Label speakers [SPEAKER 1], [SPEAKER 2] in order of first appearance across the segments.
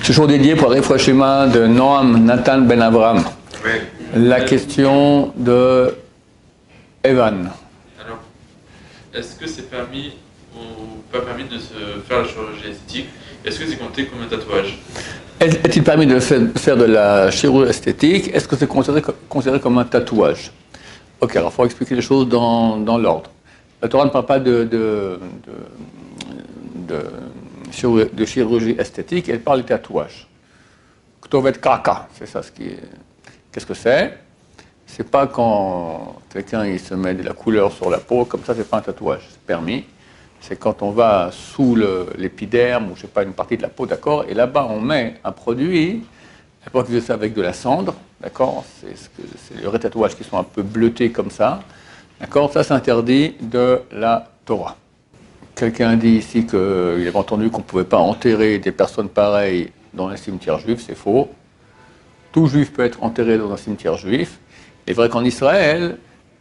[SPEAKER 1] Ce jour dédié pour le Refouach de Noam Nathan Ben Abraham.
[SPEAKER 2] Oui.
[SPEAKER 1] La question de Evan.
[SPEAKER 2] Alors, est-ce que c'est permis ou pas permis de se faire la chirurgie esthétique? Est-ce que c'est compté comme un tatouage?
[SPEAKER 1] Est-il permis de faire de la chirurgie esthétique? Est-ce que c'est considéré comme un tatouage? Ok, alors il faut expliquer les choses dans l'ordre. La Torah ne parle pas de chirurgie esthétique, elle parle de tatouage. Ktovet kaka, c'est ça ce qui est. Qu'est-ce que c'est? C'est pas quand quelqu'un il se met de la couleur sur la peau, comme ça, c'est pas un tatouage, c'est permis. C'est quand on va sous l'épiderme, ou je sais pas, une partie de la peau, d'accord, et là-bas on met un produit, à l'époque ils faisaient ça avec de la cendre, d'accord, c'est les vrais tatouages qui sont un peu bleutés comme ça, d'accord, ça c'est interdit de la Torah. Quelqu'un dit ici qu'il avait entendu qu'on ne pouvait pas enterrer des personnes pareilles dans un cimetière juif, c'est faux. Tout juif peut être enterré dans un cimetière juif. Il est vrai qu'en Israël,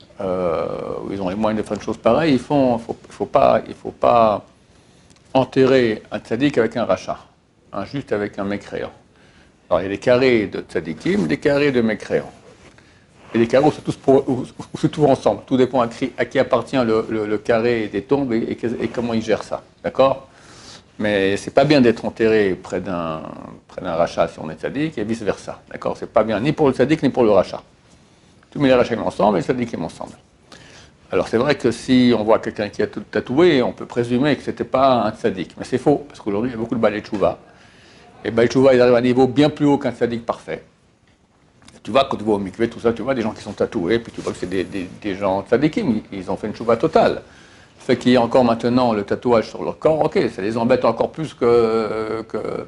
[SPEAKER 1] où ils ont les moyens de faire une chose pareille, il ne faut pas enterrer un tzaddik avec un rachat, un juste avec un mécréant. Alors il y a des carrés de tzaddikim, des carrés de mécréants. Et les carrés, c'est tout ensemble. Tout dépend à qui appartient le carré des tombes et comment ils gèrent ça. D'accord? Mais c'est pas bien d'être enterré près d'un rachat si on est tzaddik et vice-versa. D'accord? C'est pas bien ni pour le tzaddik ni pour le rachat. Tu mets les rachats ensemble et le tzaddikim ensemble. Alors c'est vrai que si on voit quelqu'un qui a tout tatoué, on peut présumer que c'était pas un tzaddik. Mais c'est faux, parce qu'aujourd'hui il y a beaucoup de balai tchouva. Et balai tchouva, ils arrivent à un niveau bien plus haut qu'un tzaddik parfait. Tu vois, quand tu vas au mikvé, tout ça, tu vois des gens qui sont tatoués, puis tu vois que c'est des gens tzadikim, ils ont fait une chouva totale. Le fait qu'il y ait encore maintenant le tatouage sur leur corps, ok, ça les embête encore plus que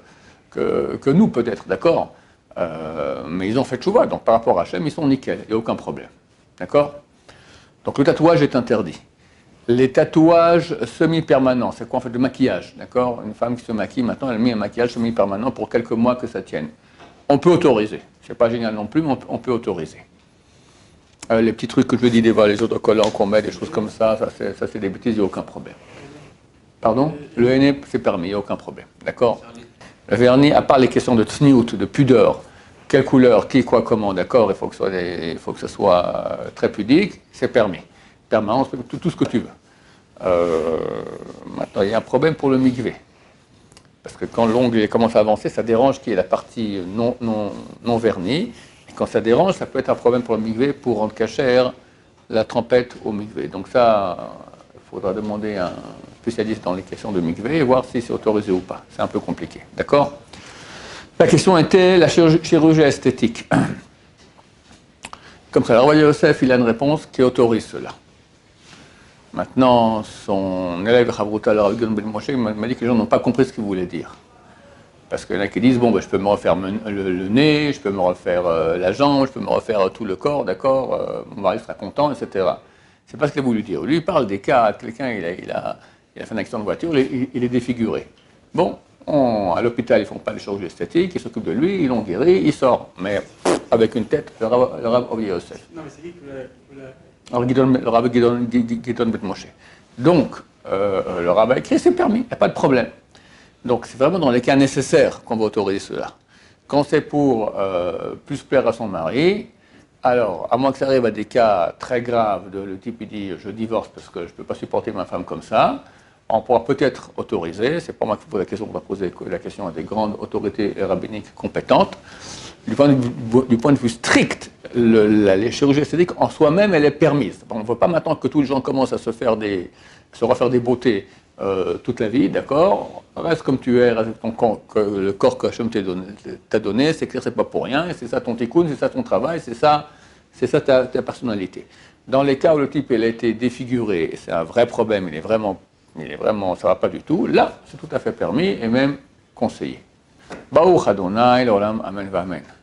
[SPEAKER 1] nous peut-être, d'accord, mais ils ont fait chouva, donc par rapport à Hachem, ils sont nickel, il n'y a aucun problème. D'accord? Donc le tatouage est interdit. Les tatouages semi-permanents, c'est quoi en fait? Le maquillage, d'accord? Une femme qui se maquille maintenant, elle met un maquillage semi-permanent pour quelques mois que ça tienne. On peut autoriser. C'est pas génial non plus, mais on peut autoriser. Les petits trucs que je dis, les autocollants qu'on met, des choses comme ça c'est des bêtises, il n'y a aucun problème. Pardon? Le henné, c'est permis, il n'y a aucun problème. D'accord? Le vernis, à part les questions de tsniout, de pudeur, quelle couleur, qui, quoi, comment, d'accord, il faut que ce soit très pudique, c'est permis. Permanent, tout ce que tu veux. Maintenant, il y a un problème pour le mikvé. Parce que quand l'ongle commence à avancer, ça dérange qui est la partie non vernie. Et quand ça dérange, ça peut être un problème pour le mikvé pour rendre cachère la trempette au mikvé. Donc ça, il faudra demander à un spécialiste dans les questions de mikvé et voir si c'est autorisé ou pas. C'est un peu compliqué. D'accord? La question était la chirurgie esthétique. Comme ça, le roi Yosef, il a une réponse qui autorise cela. Maintenant, son élève Chavruta, le Rav Gidon Ben Moshe, m'a dit que les gens n'ont pas compris ce qu'il voulait dire. Parce qu'il y en a qui disent, bon, ben, je peux me refaire le nez, je peux me refaire la jambe, je peux me refaire tout le corps, d'accord, mon mari sera content, etc. C'est pas ce qu'il a voulu dire. Lui, il parle des cas, quelqu'un, il a fait un accident de voiture, il est défiguré. Bon, à l'hôpital, ils ne font pas les chirurgies esthétiques, ils s'occupent de lui, ils l'ont guéri, il sort. Mais avec une tête, le Rav Yosef.
[SPEAKER 3] Non, mais c'est dit que
[SPEAKER 1] Alors, le Rav Gidon Ben Moshe. Donc, le rabbin a écrit, c'est permis, il n'y a pas de problème. Donc, c'est vraiment dans les cas nécessaires qu'on va autoriser cela. Quand c'est pour plus plaire à son mari, alors, à moins que ça arrive à des cas très graves, le type il dit, je divorce parce que je ne peux pas supporter ma femme comme ça, on pourra peut-être autoriser, c'est pas moi qui pose la question, on va poser la question à des grandes autorités rabbiniques compétentes. Du point de vue strict, les chirurgies esthétiques en soi-même, elle est permise. On ne veut pas maintenant que tous les gens commencent à se refaire des beautés toute la vie, d'accord? Reste comme tu es, reste le corps que Hachem t'a donné, c'est clair, c'est pas pour rien, c'est ça ton tikkun, c'est ça ton travail, c'est ça ta personnalité. Dans les cas où le type il a été défiguré, c'est un vrai problème, il est vraiment, ça va pas du tout, là, c'est tout à fait permis et même conseillé. Baruch Adonai, l'olam, amen, amen.